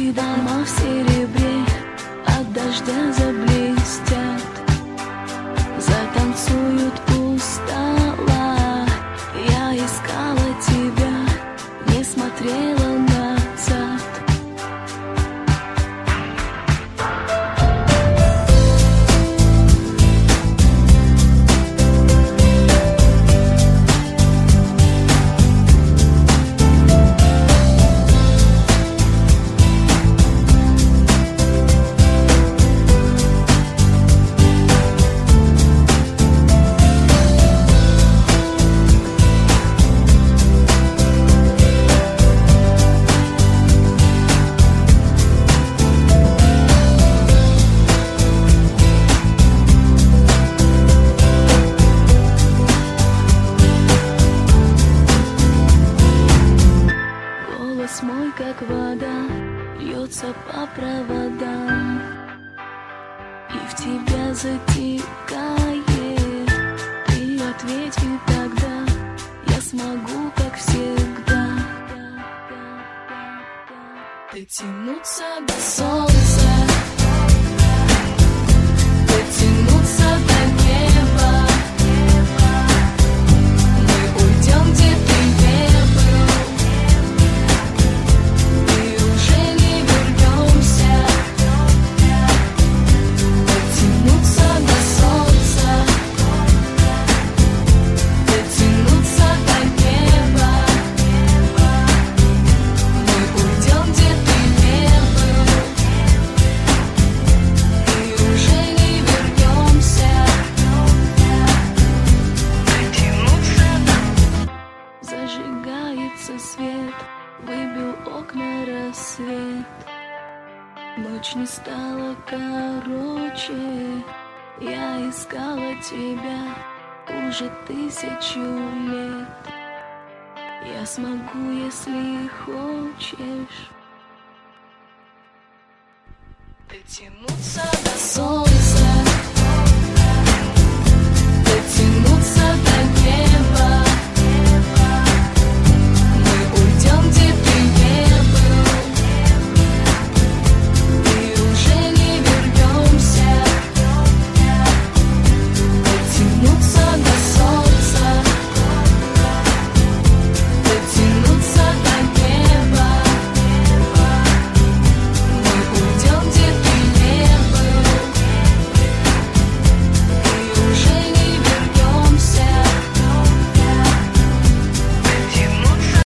И дома в серебре от дождя заблестят, затанцуют у стола. Я искала тебя, не смотрела назад. Голос мой, как вода, льется по проводам, и в тебя затекает. Ты ответь, и тогда я смогу, как всегда, дотянуться до солнца, дотянуться до неба. Мы уйдем, где ты не был, и уже не вернемся. Дотянуться до солнца, дотянуться до неба. Мы уйдем, где ты не был, и уже не вернемся. Дотянуться до... Зажигается свет, выбил окна рассвет. Ночь не стала короче, я искала тебя уже 1000 лет. Я смогу, если хочешь, дотянуться до солнца.